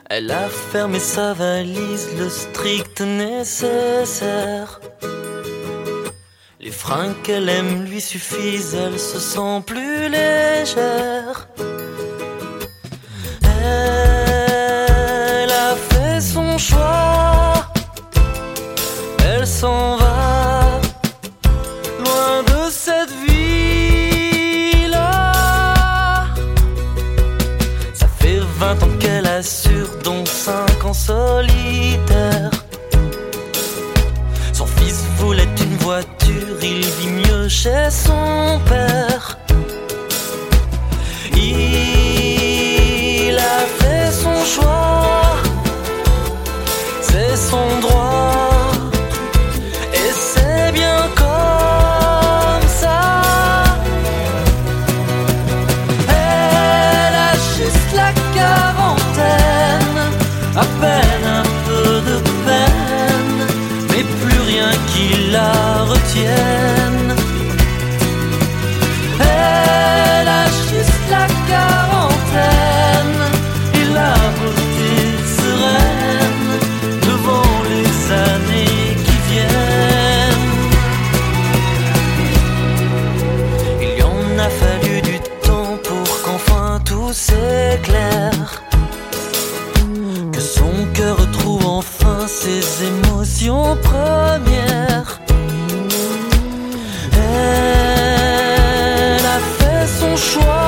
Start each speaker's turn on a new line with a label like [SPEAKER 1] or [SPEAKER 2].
[SPEAKER 1] Elle a fermé sa valise, le strict nécessaire. Les fringues qu'elle aime lui suffisent, elle se sent plus légère. Elle a fait son choix, elle s'en va, loin de cette vie-là. Ça fait 20 ans qu'elle assure, dont 5 ans solitaire. Son fils voulait une voiture, il vit mieux chez son père. Il a fait son choix, c'est son droit, et c'est bien comme ça. Elle a juste la quarantaine, à peine un peu de peine, mais plus rien qui la retienne. Elle a juste la quarantaine et la beauté sereine devant les années qui viennent. Il y en a fallu du temps pour qu'enfin tout s'éclaire, que son cœur retrouve enfin ses émotions premières. Elle a fait son choix,